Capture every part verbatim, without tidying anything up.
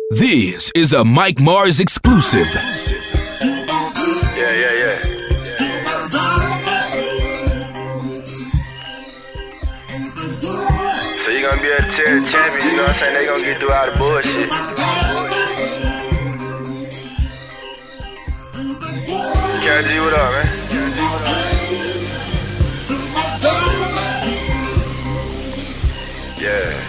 This is a Mike Mars exclusive. Yeah, yeah, yeah. So you gonna be able to tell the champion, you know what I'm saying? They gonna get through all the bullshit. K G, what up, man? Yeah.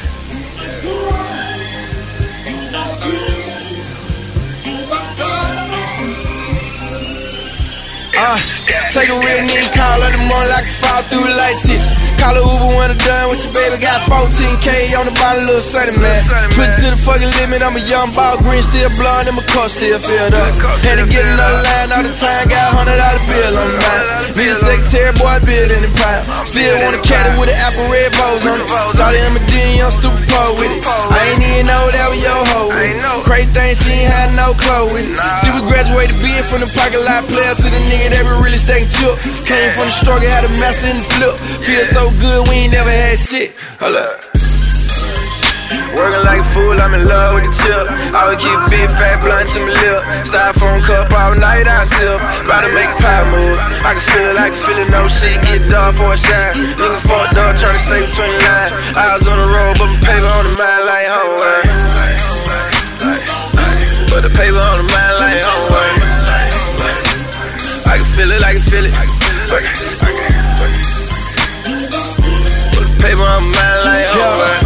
Uh, take a real nigga call on the morning like a fall through the light tissue. Call a Uber when I'm done with your baby. Got fourteen K on the bottom, little sunny man. Put it to the fucking limit. I'm a young ball, green still blowing, and my car still filled up. Had to get another line all the time. Got a hundred dollar bill on the mind. Need a secretary, boy, build in the prime. Still want a caddy with an apple red bows on it. Saw the M D, I'm stupid poor with it. I ain't even know that was your hoe with it. Crazy thing, she ain't had no clothes with it. She was graduated bid from the parking lot player to the nigga that be really stacking chip. Came from the struggle, had a mess in the flip. Feel so good, we ain't never had shit. Hold up. Working like a fool, I'm in love with the chip. I would keep big fat blunt to my lip. Styrofoam cup all night, I sip. About to make a pie move. I can feel it like feeling no shit. Get dark for a shine. Nigga fucked up, trying to stay between the line. I was on the road, but my paper on the mind like homework. But the paper on the mind like homework. I can feel it, I can feel it. But the paper on my mind like homework.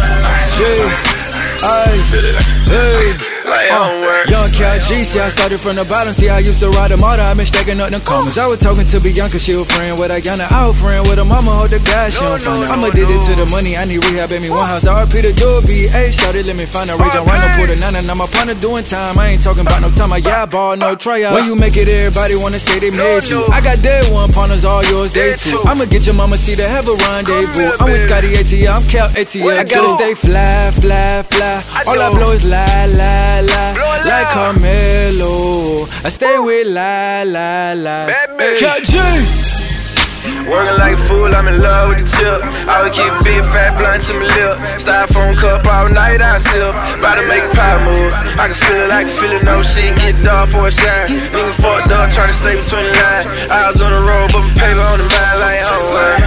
I feel it like homework. Young K G, see I started from the bottom. See I used to ride a motor, I been stacking up them comments. I was talking to Bianca, she was friend with Ayana. I was friend with her mama, hold the guy, she don't find her. I'm addicted to the money, I need rehab at me one house. I R P the door, B A, shawty, let me find a rage. I'm running for the nine and I'm a partner doing time. I ain't talking about no time, I yeah ball, no tryout. When you make it, everybody wanna say they made you. I got day one partners, all yours, day two. I'ma get your mama, see to have a rendezvous. I'm with Scotty A T L, I'm Cap A T L. I gotta stay fly, fly, fly. All I blow is lie, lie, lie. Like Carmelo, I stay with lie, lie, lie. K G. Working like a fool, I'm in love with the chip. I would keep big fat blunt to my lip. Styrofoam cup all night, I sip. About to make a pie move. I can feel it like feeling no shit. Get dark for a shine. Nigga fucked up, trying to stay between the line. I was on the road, but my paper on the mind like homework.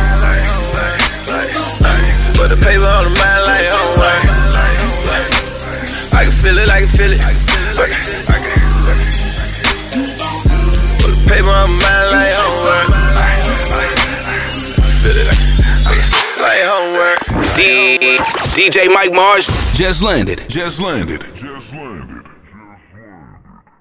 But the paper on the mind like homework. I can feel it, I can feel it. But the paper on my mind like homework. Feel it like, like homework. D- DJ Mike Mars just landed. Just landed. Just landed. Just landed.